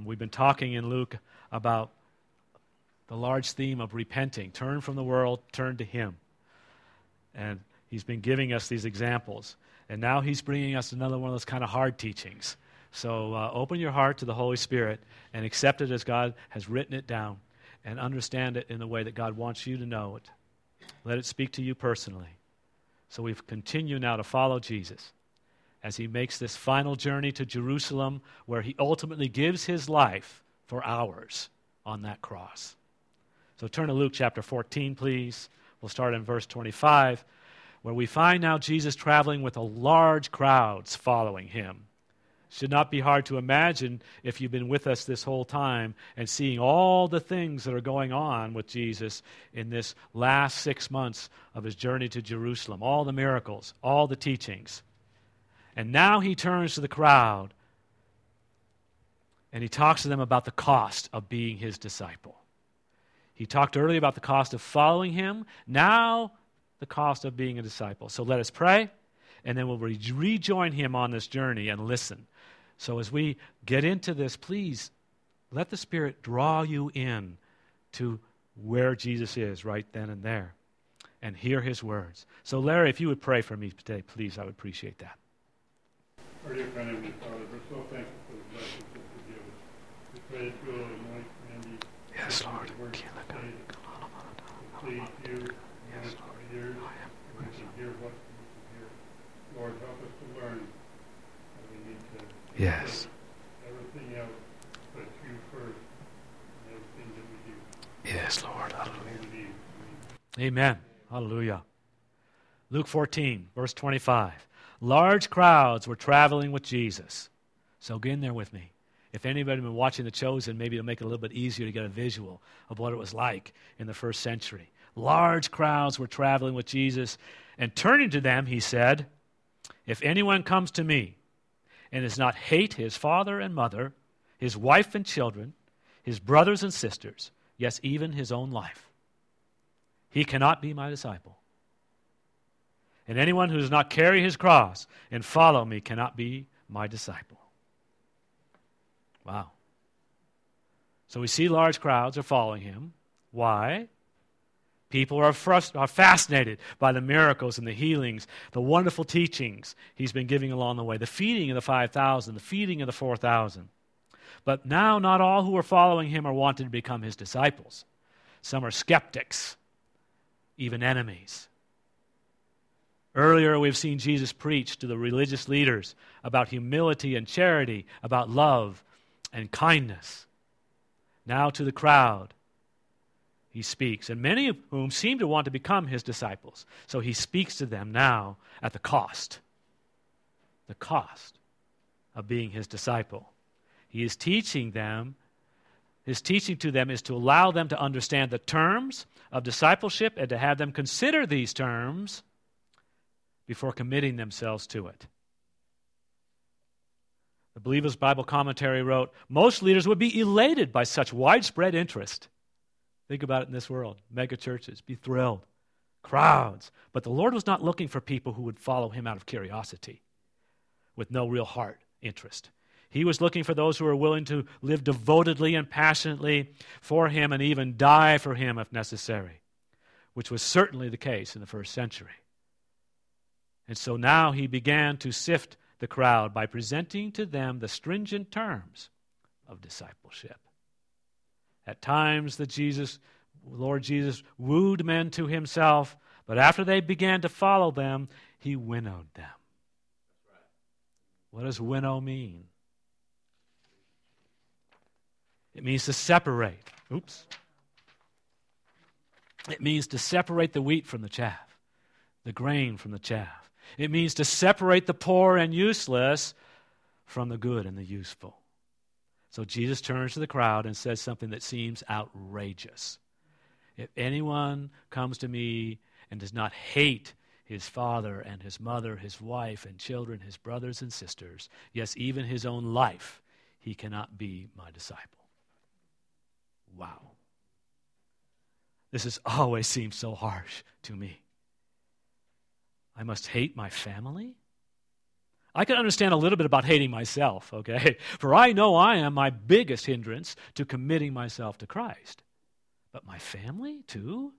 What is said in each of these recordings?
We've been talking in Luke about the large theme of repenting. Turn from the world, turn to Him. And He's been giving us these examples. And now He's bringing us another one of those kind of hard teachings. So open your heart to the Holy Spirit and accept it as God has written it down and understand it in the way that God wants you to know it. Let it speak to you personally. So we continue now to follow Jesus as He makes this final journey to Jerusalem, where He ultimately gives His life for ours on that cross. So turn to Luke chapter 14, please. We'll start in verse 25, where we find now Jesus traveling with a large crowds following Him. Should not be hard to imagine if you've been with us this whole time and seeing all the things that are going on with Jesus in this last 6 months of His journey to Jerusalem, all the miracles, all the teachings. And now He turns to the crowd and He talks to them about the cost of being His disciple. He talked earlier about the cost of following Him, now the cost of being a disciple. So let us pray, and then we'll rejoin Him on this journey and listen. So as we get into this, please let the Spirit draw you in to where Jesus is right then and there and hear His words. So Larry, if you would pray for me today, please, I would appreciate that. Our dear friend, Heavenly Father, we're so thankful for the blessings that you give us. We pray that you will anoint Randy. Yes, Lord. Please, you, yes, Lord. Ears, we can hear what we need to hear. Lord, help us to learn that we need to Yes. everything else, but you first in everything that we do. Yes, Lord. Hallelujah. Amen. Hallelujah. Luke 14, verse 25. Large crowds were traveling with Jesus. So get in there with me. If anybody had been watching The Chosen, maybe it'll make it a little bit easier to get a visual of what it was like in the first century. Large crowds were traveling with Jesus, and turning to them, He said, "If anyone comes to me and does not hate his father and mother, his wife and children, his brothers and sisters, yes, even his own life, he cannot be my disciple. And anyone who does not carry his cross and follow me cannot be my disciple." Wow. So we see large crowds are following Him. Why? People are fascinated by the miracles and the healings, the wonderful teachings He's been giving along the way, the feeding of the 5,000, the feeding of the 4,000. But now not all who are following Him are wanting to become His disciples. Some are skeptics, even enemies. Earlier we've seen Jesus preach to the religious leaders about humility and charity, about love and kindness. Now to the crowd He speaks, and many of whom seem to want to become His disciples. So He speaks to them now at the cost of being His disciple. He is teaching them, His teaching to them is to allow them to understand the terms of discipleship and to have them consider these terms before committing themselves to it. The Believer's Bible Commentary wrote, "Most leaders would be elated by such widespread interest." Think about it in this world. Mega churches, be thrilled. Crowds. But the Lord was not looking for people who would follow Him out of curiosity with no real heart interest. He was looking for those who were willing to live devotedly and passionately for Him and even die for Him if necessary, which was certainly the case in the first century. And so now He began to sift the crowd by presenting to them the stringent terms of discipleship. At times, Lord Jesus wooed men to Himself, but after they began to follow them, He winnowed them. What does winnow mean? It means to separate. It means to separate the wheat from the chaff, the grain from the chaff. It means to separate the poor and useless from the good and the useful. So Jesus turns to the crowd and says something that seems outrageous. If anyone comes to me and does not hate his father and his mother, his wife and children, his brothers and sisters, yes, even his own life, he cannot be my disciple. Wow. This has always seemed so harsh to me. I must hate my family? I can understand a little bit about hating myself, okay? For I know I am my biggest hindrance to committing myself to Christ. But my family, too?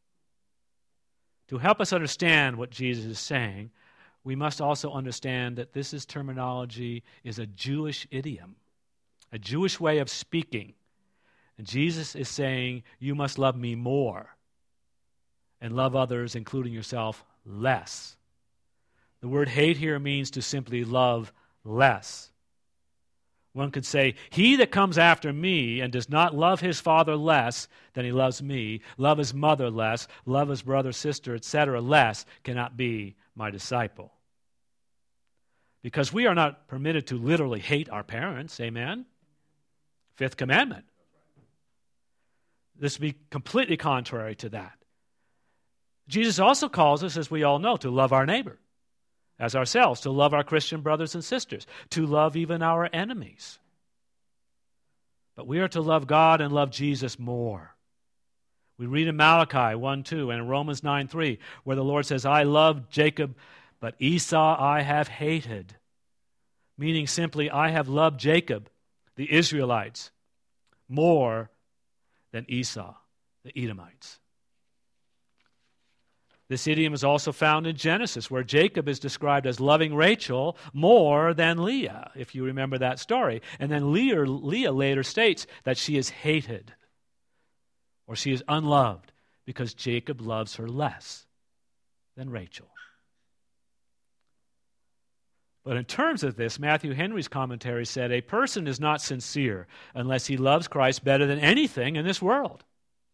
To help us understand what Jesus is saying, we must also understand that this terminology is a Jewish idiom, a Jewish way of speaking. And Jesus is saying, you must love me more and love others, including yourself, less. The word hate here means to simply love less. One could say, he that comes after me and does not love his father less than he loves me, love his mother less, love his brother, sister, etc. less, cannot be my disciple. Because we are not permitted to literally hate our parents, amen? Fifth commandment. This would be completely contrary to that. Jesus also calls us, as we all know, to love our neighbor as ourselves, to love our Christian brothers and sisters, to love even our enemies. But we are to love God and love Jesus more. We read in Malachi 1:2 and in Romans 9:3, where the Lord says, I love Jacob, but Esau I have hated. Meaning simply, I have loved Jacob, the Israelites, more than Esau, the Edomites. This idiom is also found in Genesis, where Jacob is described as loving Rachel more than Leah, if you remember that story. And then Leah later states that she is hated, or she is unloved, because Jacob loves her less than Rachel. But in terms of this, Matthew Henry's commentary said, a person is not sincere unless he loves Christ better than anything in this world,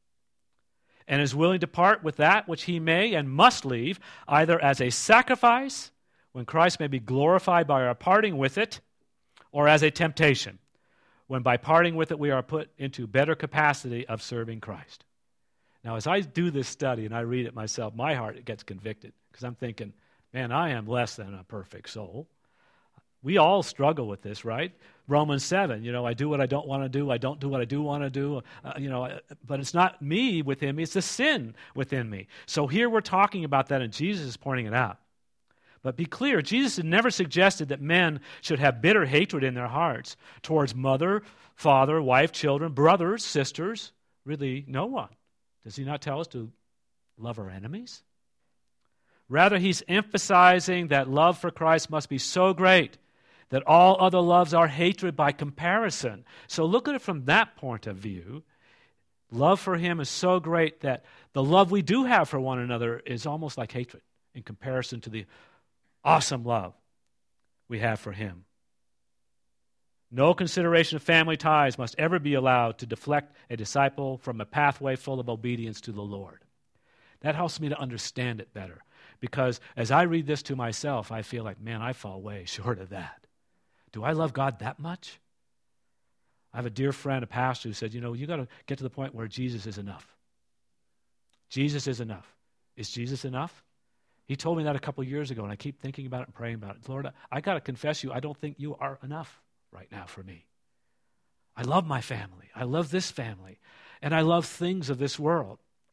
and is willing to part with that which he may and must leave, either as a sacrifice, when Christ may be glorified by our parting with it, or as a temptation, when by parting with it we are put into better capacity of serving Christ. Now, as I do this study and I read it myself, my heart gets convicted, because I'm thinking, man, I am less than a perfect soul. We all struggle with this, right? Romans 7, I do what I don't want to do. I don't do what I do want to do. But it's not me within me. It's the sin within me. So here we're talking about that, and Jesus is pointing it out. But be clear, Jesus had never suggested that men should have bitter hatred in their hearts towards mother, father, wife, children, brothers, sisters, really no one. Does he not tell us to love our enemies? Rather, he's emphasizing that love for Christ must be so great that all other loves are hatred by comparison. So look at it from that point of view. Love for him is so great that the love we do have for one another is almost like hatred in comparison to the awesome love we have for him. No consideration of family ties must ever be allowed to deflect a disciple from a pathway full of obedience to the Lord. That helps me to understand it better, because as I read this to myself, I feel like, man, I fall way short of that. Do I love God that much? I have a dear friend, a pastor, who said, you got to get to the point where Jesus is enough. Jesus is enough. Is Jesus enough? He told me that a couple years ago, and I keep thinking about it and praying about it. Lord, I got to confess you, I don't think you are enough right now for me. I love my family. I love this family. And I love things of this world.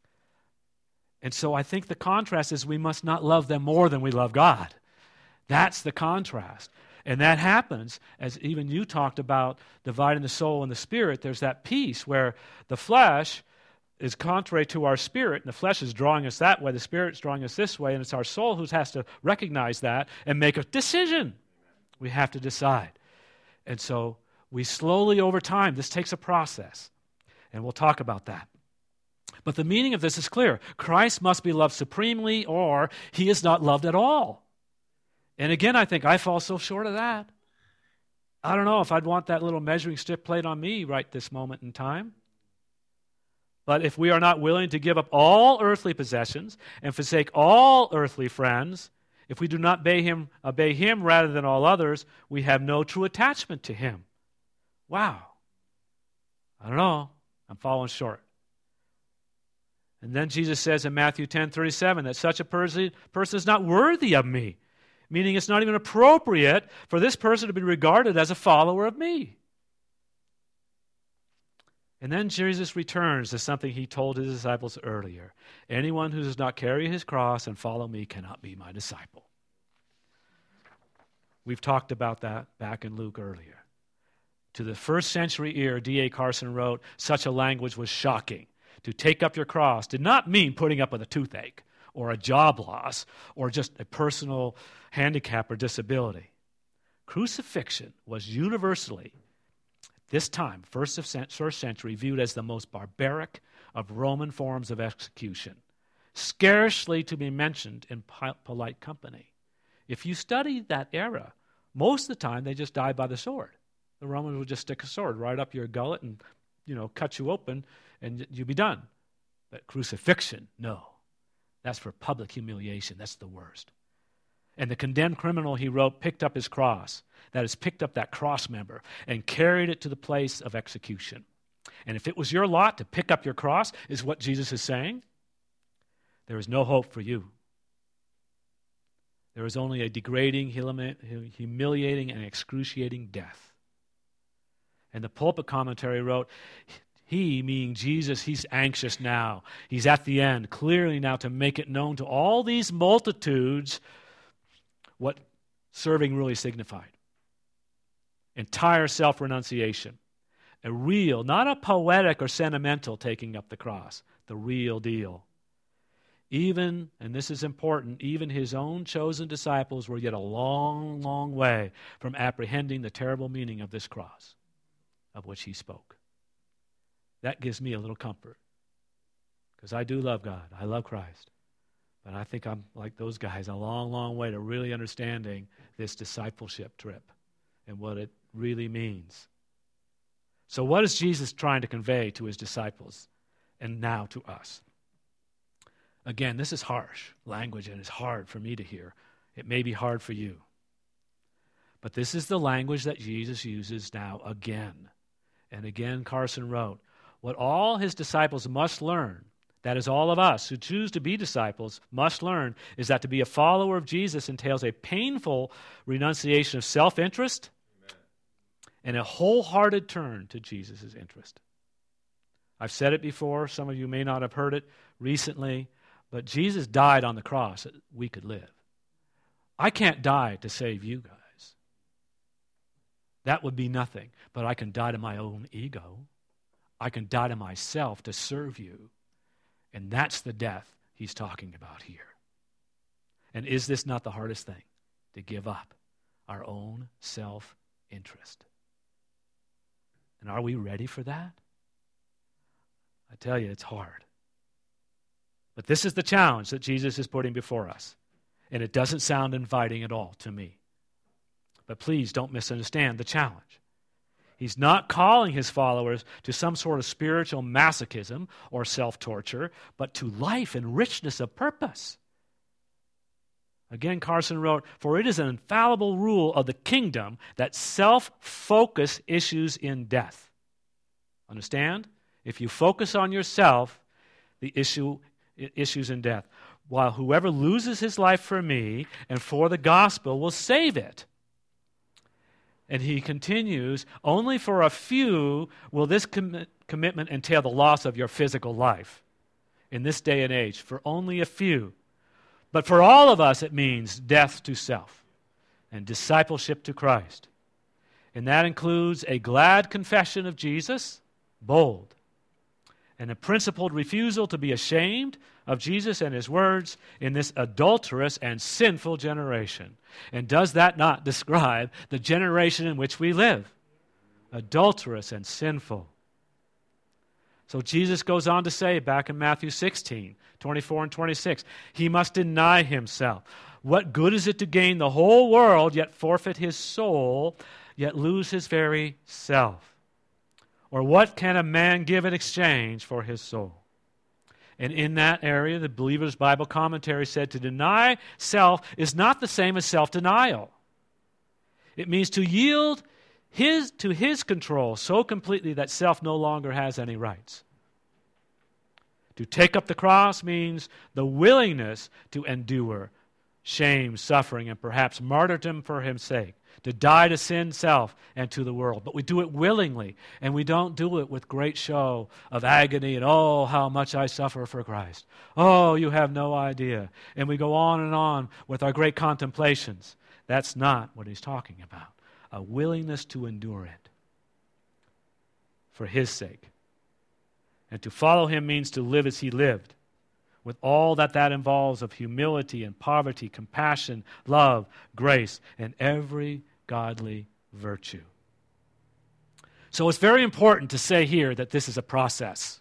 And so I think the contrast is we must not love them more than we love God. That's the contrast. And that happens, as even you talked about dividing the soul and the spirit, there's that piece where the flesh is contrary to our spirit, and the flesh is drawing us that way, the spirit's drawing us this way, and it's our soul who has to recognize that and make a decision. We have to decide. And so we slowly over time, this takes a process, and we'll talk about that. But the meaning of this is clear. Christ must be loved supremely, or he is not loved at all. And again, I think I fall so short of that. I don't know if I'd want that little measuring stick plate on me right this moment in time. But if we are not willing to give up all earthly possessions and forsake all earthly friends, if we do not obey him rather than all others, we have no true attachment to him. Wow. I don't know. I'm falling short. And then Jesus says in Matthew 10:37 that such a person is not worthy of me, meaning it's not even appropriate for this person to be regarded as a follower of me. And then Jesus returns to something he told his disciples earlier. Anyone who does not carry his cross and follow me cannot be my disciple. We've talked about that back in Luke earlier. To the first century ear, D.A. Carson wrote, such a language was shocking. To take up your cross did not mean putting up with a toothache or a job loss or just a personal handicap or disability. Crucifixion was universally, at this time, first century, viewed as the most barbaric of Roman forms of execution, scarcely to be mentioned in polite company. If you study that era, most of the time they just died by the sword. The Romans would just stick a sword right up your gullet and, cut you open and you'd be done. But crucifixion, no. That's for public humiliation. That's the worst. And the condemned criminal, he wrote, picked up his cross. That is, picked up that cross member and carried it to the place of execution. And if it was your lot to pick up your cross, is what Jesus is saying, there is no hope for you. There is only a degrading, humiliating, and excruciating death. And the pulpit commentary wrote, he, meaning Jesus, he's anxious now. He's at the end, clearly now to make it known to all these multitudes what serving really signified. Entire self-renunciation. A real, not a poetic or sentimental taking up the cross, the real deal. Even, and this is important, even his own chosen disciples were yet a long, long way from apprehending the terrible meaning of this cross of which he spoke. That gives me a little comfort because I do love God. I love Christ. But I think I'm like those guys, a long, long way to really understanding this discipleship trip and what it really means. So what is Jesus trying to convey to his disciples and now to us? Again, this is harsh language and it's hard for me to hear. It may be hard for you. But this is the language that Jesus uses now again. And again, Carson wrote, what all his disciples must learn, that is, all of us who choose to be disciples must learn, is that to be a follower of Jesus entails a painful renunciation of self-interest and a wholehearted turn to Jesus' interest. I've said it before. Some of you may not have heard it recently, but Jesus died on the cross that we could live. I can't die to save you guys. That would be nothing. But I can die to my own ego. I can die to myself to serve you. And that's the death he's talking about here. And is this not the hardest thing? To give up our own self-interest. And are we ready for that? I tell you, it's hard. But this is the challenge that Jesus is putting before us. And it doesn't sound inviting at all to me. But please don't misunderstand the challenge. He's not calling his followers to some sort of spiritual masochism or self-torture, but to life and richness of purpose. Again, Carson wrote, for it is an infallible rule of the kingdom that self-focus issues in death. Understand? If you focus on yourself, the issues in death. While whoever loses his life for me and for the gospel will save it. And he continues, only for a few will this commitment entail the loss of your physical life in this day and age, for only a few. But for all of us, it means death to self and discipleship to Christ. And that includes a glad confession of Jesus, bold, and a principled refusal to be ashamed of Jesus and his words in this adulterous and sinful generation. And does that not describe the generation in which we live? Adulterous and sinful. So Jesus goes on to say back in Matthew 16, 24 and 26, he must deny himself. What good is it to gain the whole world, yet forfeit his soul, yet lose his very self? Or what can a man give in exchange for his soul? And in that area, the Believer's Bible Commentary said to deny self is not the same as self-denial. It means to yield to his control so completely that self no longer has any rights. To take up the cross means the willingness to endure shame, suffering, and perhaps martyrdom for his sake. To die to sin, self, and to the world. But we do it willingly, and we don't do it with great show of agony and, oh, how much I suffer for Christ. Oh, you have no idea. And we go on and on with our great contemplations. That's not what he's talking about. A willingness to endure it for his sake. And to follow him means to live as he lived, with all that involves of humility and poverty, compassion, love, grace, and every godly virtue. So it's very important to say here that this is a process.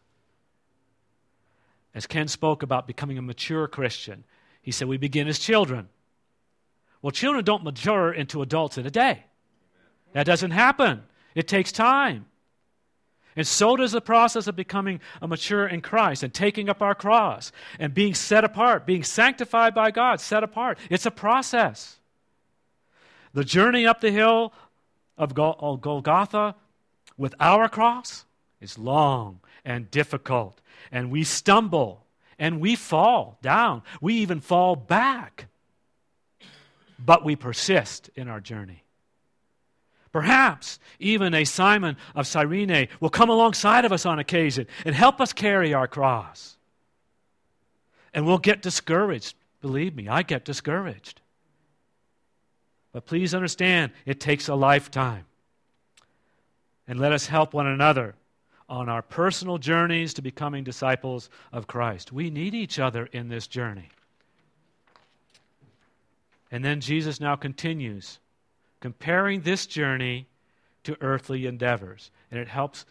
As Ken spoke about becoming a mature Christian, he said we begin as children. Well, children don't mature into adults in a day. That doesn't happen. It takes time. And so does the process of becoming a mature in Christ and taking up our cross and being set apart, being sanctified by God, set apart. It's a process. The journey up the hill of Golgotha with our cross is long and difficult. And we stumble and we fall down. We even fall back. But we persist in our journey. Perhaps even a Simon of Cyrene will come alongside of us on occasion and help us carry our cross. And we'll get discouraged. Believe me, I get discouraged. But please understand, it takes a lifetime. And let us help one another on our personal journeys to becoming disciples of Christ. We need each other in this journey. And then Jesus now continues, comparing this journey to earthly endeavors. And it helps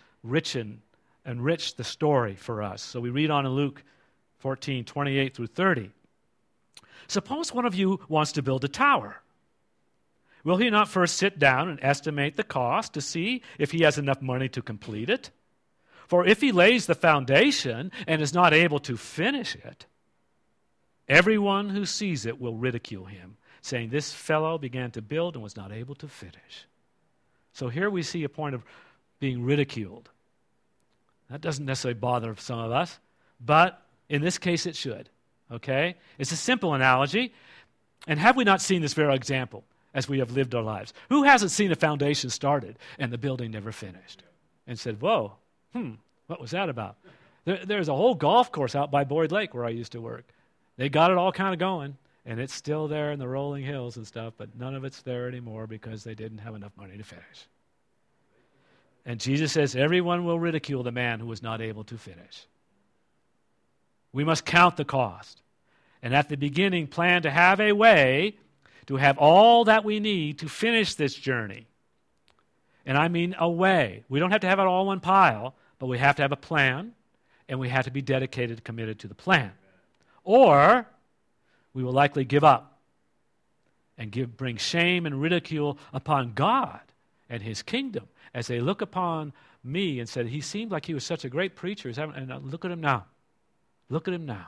enrich the story for us. So we read on in Luke 14, 28 through 30. Suppose one of you wants to build a tower. Will he not first sit down and estimate the cost to see if he has enough money to complete it? For if he lays the foundation and is not able to finish it, everyone who sees it will ridicule him, saying, this fellow began to build and was not able to finish. So here we see a point of being ridiculed. That doesn't necessarily bother some of us, but in this case it should. Okay? It's a simple analogy. And have we not seen this very example as we have lived our lives? Who hasn't seen a foundation started and the building never finished? And said, whoa, what was that about? There's a whole golf course out by Boyd Lake where I used to work. They got it all kind of going. And it's still there in the rolling hills and stuff, but none of it's there anymore because they didn't have enough money to finish. And Jesus says, everyone will ridicule the man who was not able to finish. We must count the cost. And at the beginning, plan to have a way to have all that we need to finish this journey. And I mean a way. We don't have to have it all in one pile, but we have to have a plan, and we have to be dedicated, committed to the plan. Or we will likely give up and bring shame and ridicule upon God and his kingdom as they look upon me and said, he seemed like he was such a great preacher. And look at him now. Look at him now.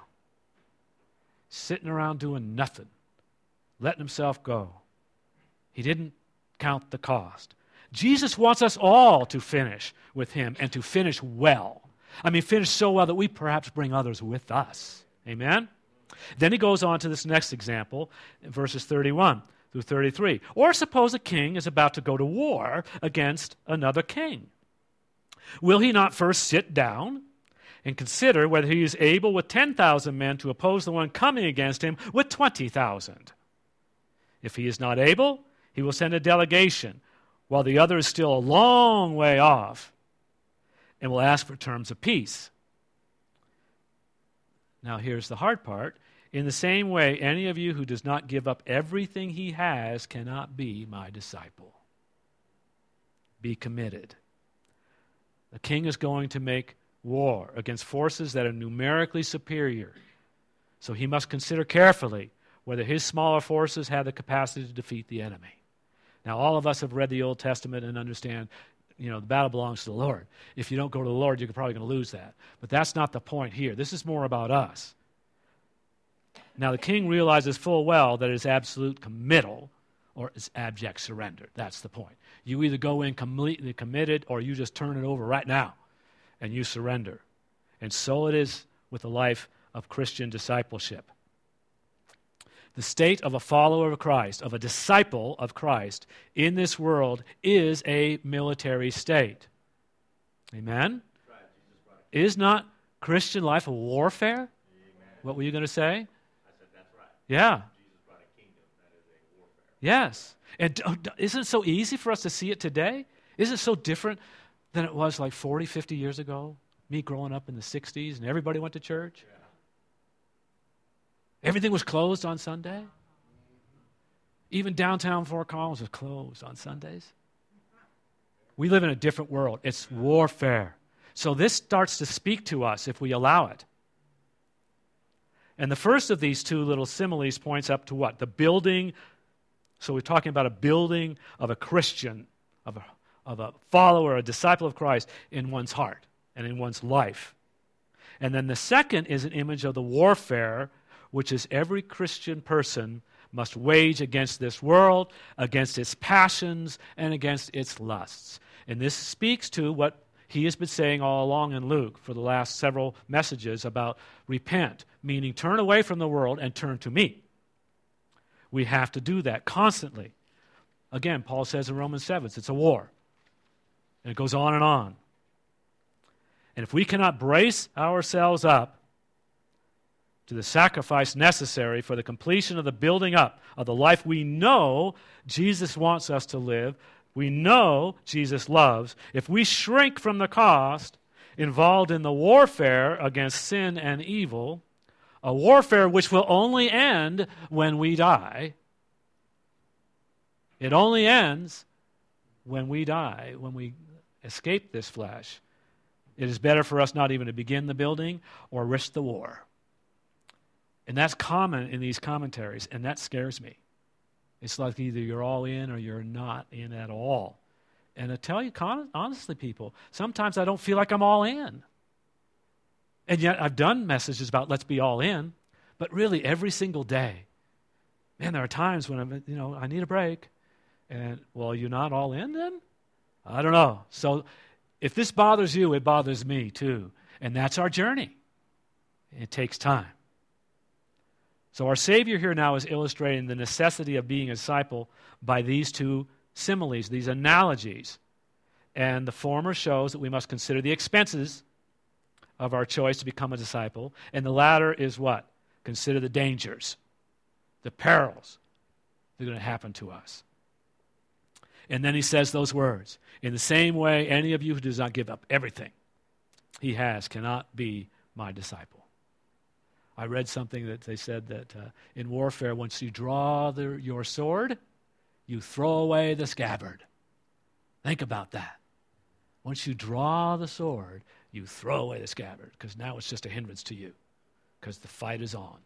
Sitting around doing nothing, letting himself go. He didn't count the cost. Jesus wants us all to finish with him and to finish well. I mean, finish so well that we perhaps bring others with us. Amen? Then he goes on to this next example, in verses 31 through 33. Or suppose a king is about to go to war against another king. Will he not first sit down and consider whether he is able with 10,000 men to oppose the one coming against him with 20,000? If he is not able, he will send a delegation while the other is still a long way off and will ask for terms of peace. Now here's the hard part. In the same way, any of you who does not give up everything he has cannot be my disciple. Be committed. The king is going to make war against forces that are numerically superior. So he must consider carefully whether his smaller forces have the capacity to defeat the enemy. Now, all of us have read the Old Testament and understand, the battle belongs to the Lord. If you don't go to the Lord, you're probably going to lose that. But that's not the point here. This is more about us. Now, the king realizes full well that it is absolute committal or it's abject surrender. That's the point. You either go in completely committed or you just turn it over right now and you surrender. And so it is with the life of Christian discipleship. The state of a follower of Christ, of a disciple of Christ in this world is a military state. Amen? Right, Jesus brought it. Is not Christian life a warfare? Amen. What were you going to say? I said that's right. Yeah. Jesus brought a kingdom that is a warfare. Yes. And isn't it so easy for us to see it today? Isn't it so different than it was like 40, 50 years ago? Me growing up in the 60s and everybody went to church. Yeah. Everything was closed on Sunday. Even downtown Fort Collins was closed on Sundays. We live in a different world. It's warfare. So this starts to speak to us if we allow it. And the first of these two little similes points up to what? The building. So we're talking about a building of a Christian, of a follower, a disciple of Christ in one's heart and in one's life. And then the second is an image of the warfare, which is every Christian person must wage against this world, against its passions, and against its lusts. And this speaks to what he has been saying all along in Luke for the last several messages about repent, meaning turn away from the world and turn to me. We have to do that constantly. Again, Paul says in Romans 7, it's a war. And it goes on and on. And if we cannot brace ourselves up to the sacrifice necessary for the completion of the building up of the life we know Jesus wants us to live, we know Jesus loves, if we shrink from the cost involved in the warfare against sin and evil, a warfare which will only end when we die. It only ends when we die, when we escape this flesh. It is better for us not even to begin the building or risk the war. And that's common in these commentaries, and that scares me. It's like either you're all in or you're not in at all. And I tell you honestly, people, sometimes I don't feel like I'm all in. And yet I've done messages about let's be all in, but really every single day, man, there are times when I need a break. And, well, you're not all in then? I don't know. So if this bothers you, it bothers me too. And that's our journey. It takes time. So our Savior here now is illustrating the necessity of being a disciple by these two similes, these analogies. And the former shows that we must consider the expenses of our choice to become a disciple. And the latter is what? Consider the dangers, the perils that are going to happen to us. And then he says those words, in the same way, any of you who does not give up everything he has cannot be my disciple. I read something that they said that in warfare, once you draw your sword, you throw away the scabbard. Think about that. Once you draw the sword, you throw away the scabbard, because now it's just a hindrance to you, because the fight is on.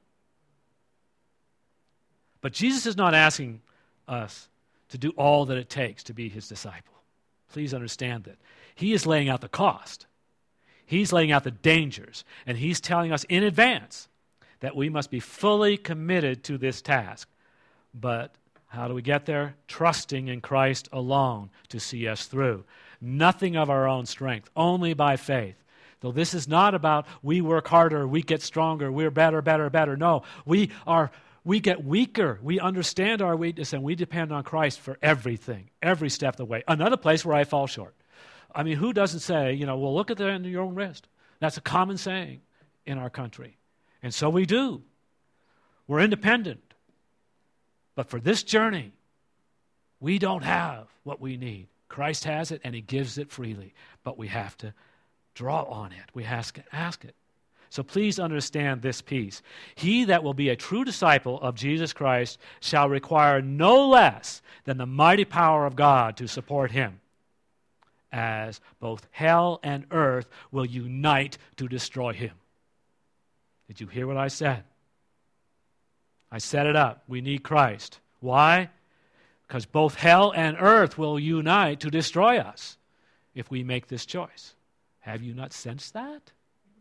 But Jesus is not asking us to do all that it takes to be his disciple. Please understand that. He is laying out the cost. He's laying out the dangers, and he's telling us in advance that we must be fully committed to this task. But how do we get there? Trusting in Christ alone to see us through. Nothing of our own strength, only by faith. Though this is not about we work harder, we get stronger, we're better. No, we get weaker. We understand our weakness, and we depend on Christ for everything, every step of the way. Another place where I fall short. I mean, who doesn't say, well, look at the end of your own wrist. That's a common saying in our country. And so we do. We're independent. But for this journey, we don't have what we need. Christ has it, and he gives it freely. But we have to draw on it. We have to ask it. So please understand this piece. He that will be a true disciple of Jesus Christ shall require no less than the mighty power of God to support him, as both hell and earth will unite to destroy him. Did you hear what I said? I set it up. We need Christ. Why? Because both hell and earth will unite to destroy us if we make this choice. Have you not sensed that?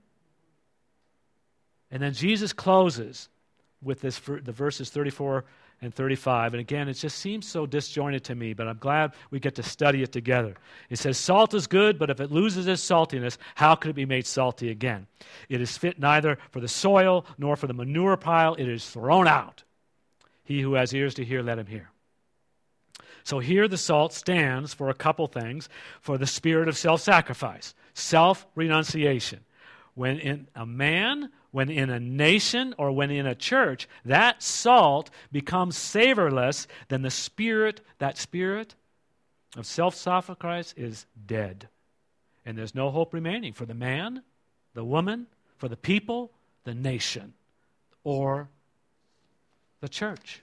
And then Jesus closes with the verses 34 and 35. And again, it just seems so disjointed to me, but I'm glad we get to study it together. It says, salt is good, but if it loses its saltiness, how could it be made salty again? It is fit neither for the soil nor for the manure pile. It is thrown out. He who has ears to hear, let him hear. So here the salt stands for a couple things, for the spirit of self-sacrifice, self-renunciation. when in a man, when in a nation, or when in a church, that salt becomes savorless, then that spirit of self-sacrifice is dead. And there's no hope remaining for the man, the woman, for the people, the nation, or the church.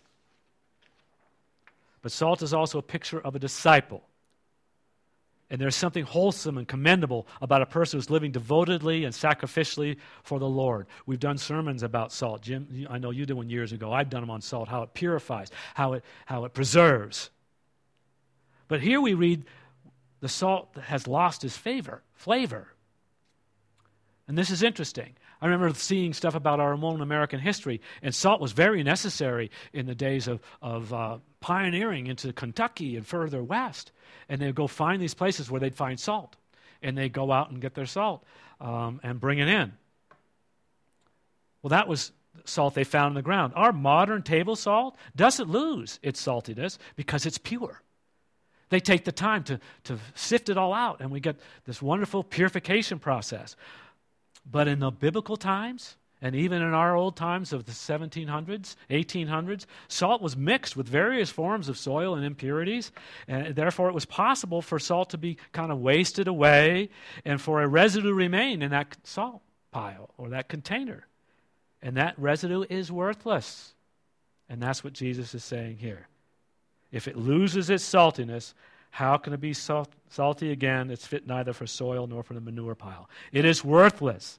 But salt is also a picture of a disciple. And there's something wholesome and commendable about a person who's living devotedly and sacrificially for the Lord. We've done sermons about salt. Jim, I know you did one years ago. I've done them on salt, how it purifies, how it preserves. But here we read the salt that has lost its flavor. And this is interesting. I remember seeing stuff about our own American history, and salt was very necessary in the days of pioneering into Kentucky and further west. And they'd go find these places where they'd find salt. And they'd go out and get their salt and bring it in. Well, that was salt they found in the ground. Our modern table salt doesn't lose its saltiness because it's pure. They take the time to sift it all out, and we get this wonderful purification process. But in the biblical times, and even in our old times of the 1700s, 1800s, salt was mixed with various forms of soil and impurities, and therefore it was possible for salt to be kind of wasted away and for a residue to remain in that salt pile or that container. And that residue is worthless. And that's what Jesus is saying here. If it loses its saltiness, how can it be salty again? It's fit neither for soil nor for the manure pile. It is worthless.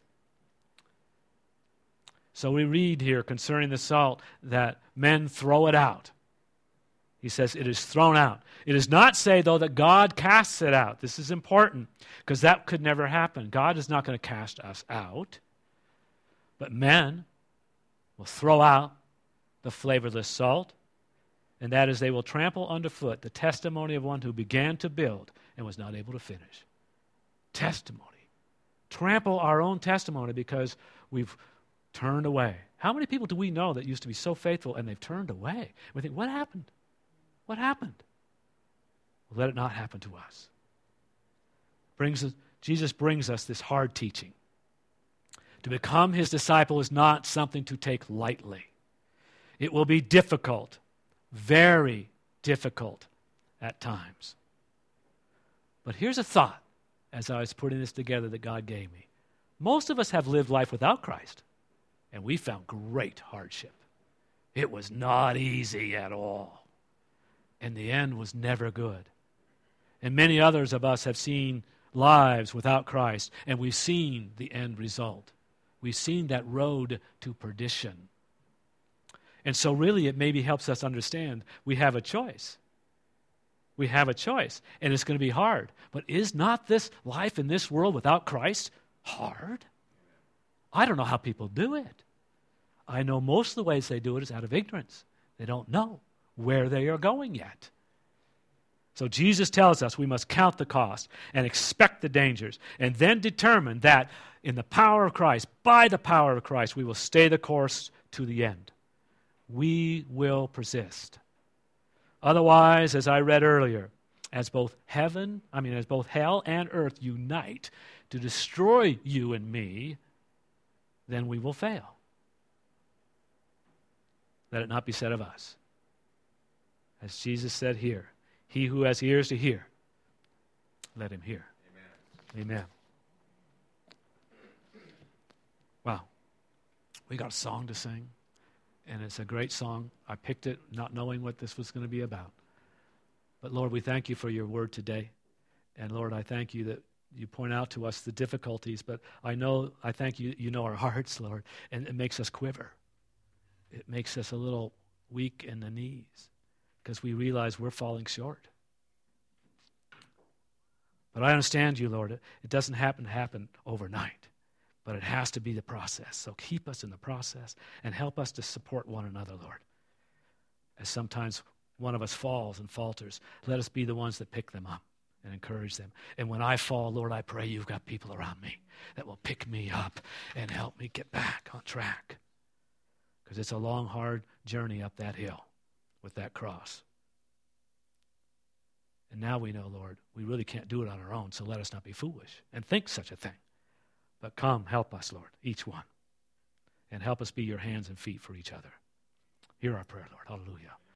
So we read here concerning the salt that men throw it out. He says it is thrown out. It does not say, though, that God casts it out. This is important because that could never happen. God is not going to cast us out. But men will throw out the flavorless salt, and that is they will trample underfoot the testimony of one who began to build and was not able to finish. Testimony. Trample our own testimony because we've turned away. How many people do we know that used to be so faithful and they've turned away? We think, what happened? What happened? Well, let it not happen to us. Jesus brings us this hard teaching. To become his disciple is not something to take lightly. It will be difficult, very difficult at times. But here's a thought as I was putting this together that God gave me. Most of us have lived life without Christ, and we found great hardship. It was not easy at all. And the end was never good. And many others of us have seen lives without Christ, and we've seen the end result. We've seen that road to perdition. And so really it maybe helps us understand we have a choice. We have a choice, and it's going to be hard. But is not this life in this world without Christ hard? I don't know how people do it. I know most of the ways they do it is out of ignorance. They don't know where they are going yet. So Jesus tells us we must count the cost and expect the dangers and then determine that in the power of Christ, by the power of Christ, we will stay the course to the end. We will persist. Otherwise, as I read earlier, as both hell and earth unite to destroy you and me, then we will fail. Let it not be said of us. As Jesus said here, he who has ears to hear, let him hear. Amen. Amen. Wow. We got a song to sing, and it's a great song. I picked it not knowing what this was going to be about. But Lord, we thank you for your word today. And Lord, I thank you that you point out to us the difficulties, but I thank you, you know our hearts, Lord, and it makes us quiver. It makes us a little weak in the knees because we realize we're falling short. But I understand you, Lord. It doesn't happen overnight, but it has to be the process. So keep us in the process and help us to support one another, Lord. As sometimes one of us falls and falters, let us be the ones that pick them up and encourage them. And when I fall, Lord, I pray you've got people around me that will pick me up and help me get back on track. Because it's a long, hard journey up that hill with that cross. And now we know, Lord, we really can't do it on our own, so let us not be foolish and think such a thing. But come, help us, Lord, each one. And help us be your hands and feet for each other. Hear our prayer, Lord. Hallelujah.